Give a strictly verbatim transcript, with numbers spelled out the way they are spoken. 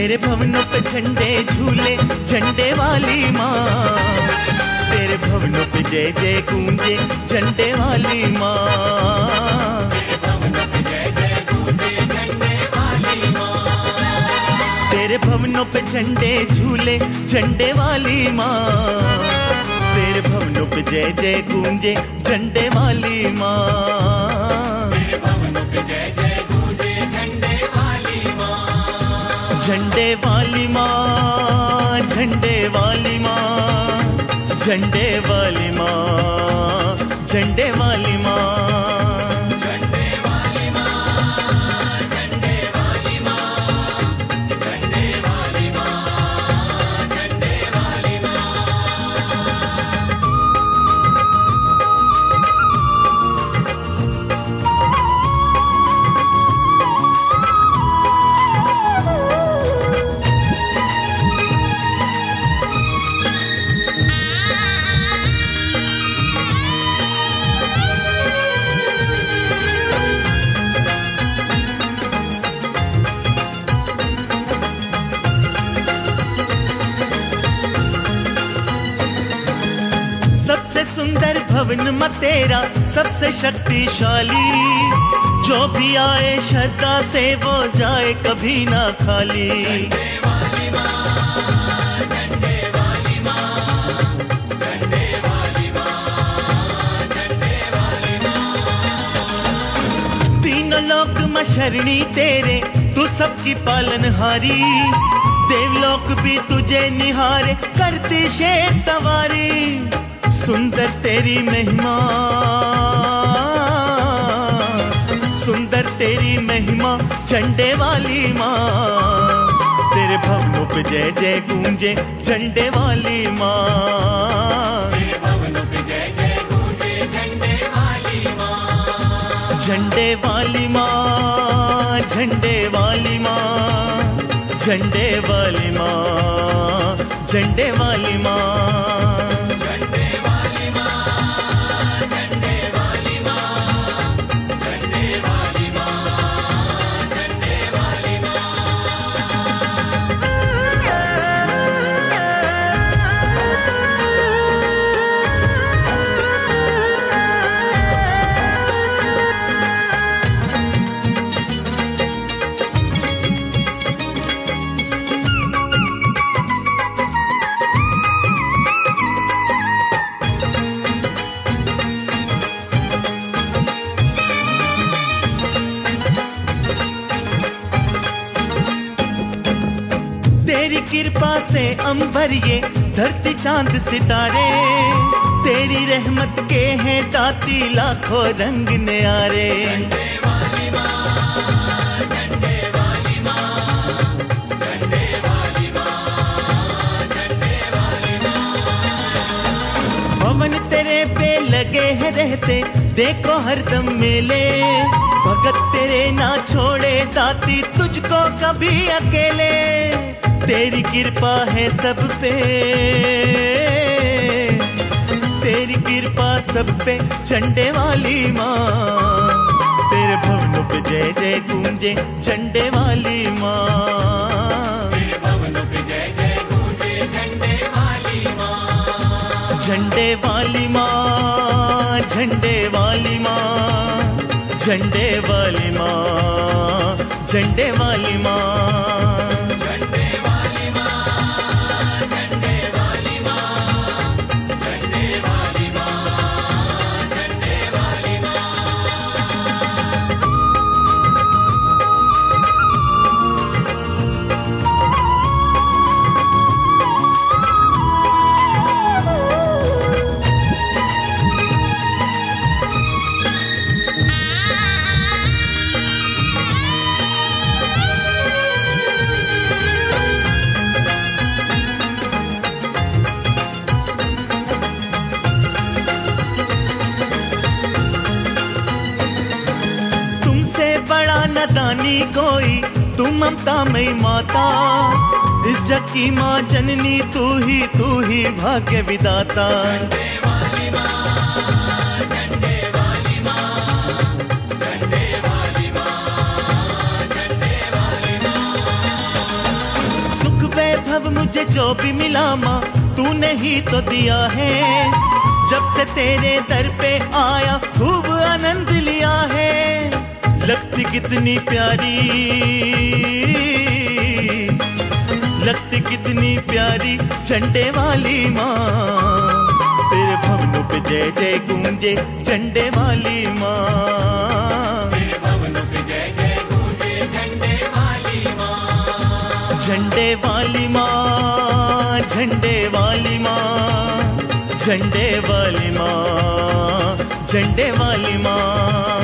तेरे भवनों पे झंडे झूले झंडे वाली माँ, तेरे भवनों पे जय जय गूंजे झंडे वाली माँ, तेरे भवनों पे जय जय गूंजे झंडे वाली माँ, तेरे भवनों पे झंडे झूले झंडे वाली माँ, तेरे भवनों पे जय जय गूंजे झंडे वाली माँ, तेरे भवनों पे जय जय गूंजे झंडे वाली माँ, झंडे वाली माँ, झंडे वाली माँ, झंडे वाली माँ, झंडे वाली माँ, झंडे वाली माँ, झंडे वाली माँ, झंडे वाली माँ, झंडे वाली माँ। सबसे सुंदर भवन म तेरा सबसे शक्तिशाली, जो भी आए श्रद्धा से वो जाए कभी ना खाली, झंडे वाली माँ, झंडे वाली माँ, झंडे वाली माँ, झंडे वाली माँ। तीनों लोक में शरणी तेरे तू सबकी पालनहारी, देवलोक भी तुझे निहारे करती शेर सवारी, सुंदर तेरी महिमा, सुंदर तेरी महिमा झंडे वाली माँ, तेरे भवनों पे जय जय गूंजे झंडे वाली माँ, तेरे भवनों पे जय जय गूंजे झंडे वाली माँ, झंडे वाली माँ, झंडे वाली माँ, झंडे वाली माँ, झंडे वाली माँ, झंडे वाली माँ, झंडे वाली माँ, झंडे वाली माँ, झंडे वाली माँ। तेरी कृपा से अंबर ये धरती चांद सितारे, तेरी रहमत के हैं दाती लाखों रंग न्यारे, झंडे वाली माँ, झंडे वाली माँ, झंडे वाली माँ, झंडे वाली माँ। पवन तेरे पे लगे हैं रहते देखो हरदम मेले, भगत तेरे ना छोड़े दाती तुझको कभी अकेले, तेरी कृपा है सब पे, तेरी कृपा सब पे झंडे वाली माँ, तेरे भवनों पे जय जय गूंजे झंडे वाली माँ, तेरे भवनों पे जय जय गूंजे झंडे वाली माँ, झंडे वाली माँ, झंडे वाली माँ, झंडे वाली माँ, झंडे वाली माँ, झंडे वाली माँ, झंडे वाली माँ, झंडे वाली माँ, झंडे वाली माँ। नदानी कोई तू ममता मई माता, इस जग की माँ जननी तू ही तू ही भाग्य विदाता। झंडे वाली माँ, झंडे वाली माँ, झंडे वाली माँ, झंडे वाली माँ। मुझे जो भी मिला माँ तूने ही तो दिया है। जब से तेरे दर पे आया खूब आनंद लिया है। लगती कितनी प्यारी, लगती कितनी प्यारी झंडे वाली माँ। तेरे भवनों पे जय जय गूंजे झंडे वाली माँ। तेरे भवनों पे जय जय गूंजे झंडे वाली माँ। झंडे वाली माँ, झंडे वाली माँ, झंडे वाली माँ, झंडे वाली माँ।